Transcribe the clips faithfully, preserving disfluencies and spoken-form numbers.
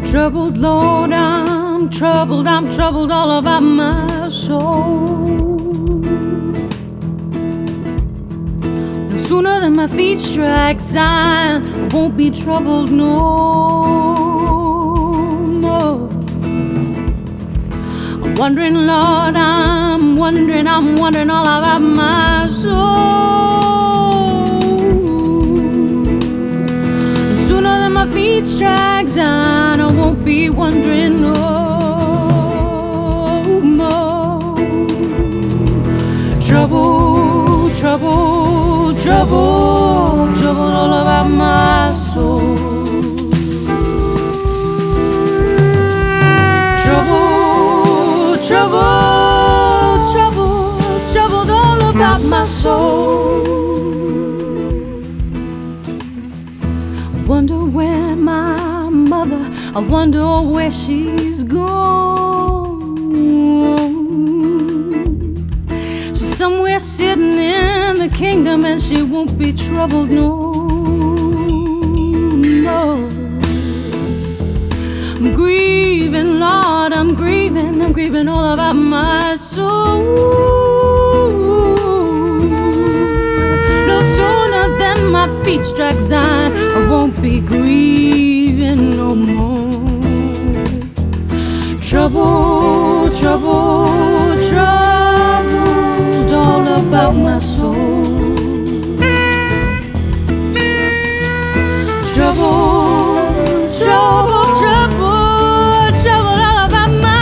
Troubled, Lord, I'm troubled, I'm troubled all about my soul. No sooner than my feet strike Zion, I won't be troubled no more. I'm wondering, Lord, I'm wondering, I'm wondering all about my soul. No sooner than my feet strike Zion, I won't be wondering no more. Trouble, trouble, trouble, trouble all about my soul. Trouble, trouble, trouble, troubled all about my soul. I wonder where my mother, I wonder where she's gone. She's somewhere sitting in the kingdom and she won't be troubled no, no. I'm grieving, Lord, I'm grieving, I'm grieving all about my soul. No sooner than my feet strike Zion, I won't be grieving no more. Trouble, trouble, troubled all about my soul. Trouble, trouble, trouble, trouble all about my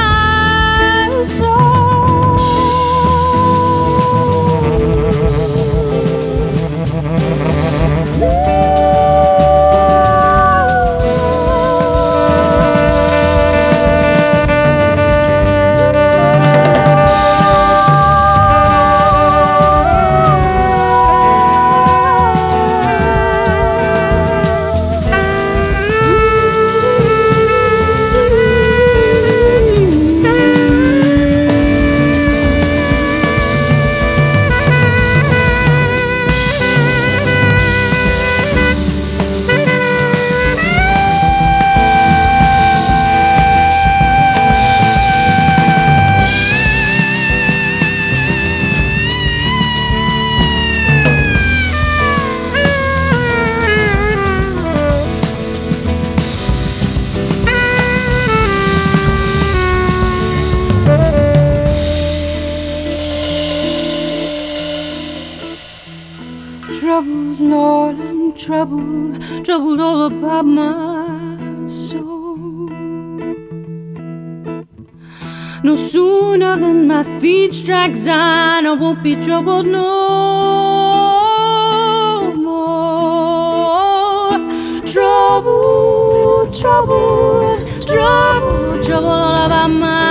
troubled, Lord, I'm troubled, troubled all about my soul. No sooner than my feet strike Zion, I won't be troubled no more. Trouble, trouble, trouble, trouble all about my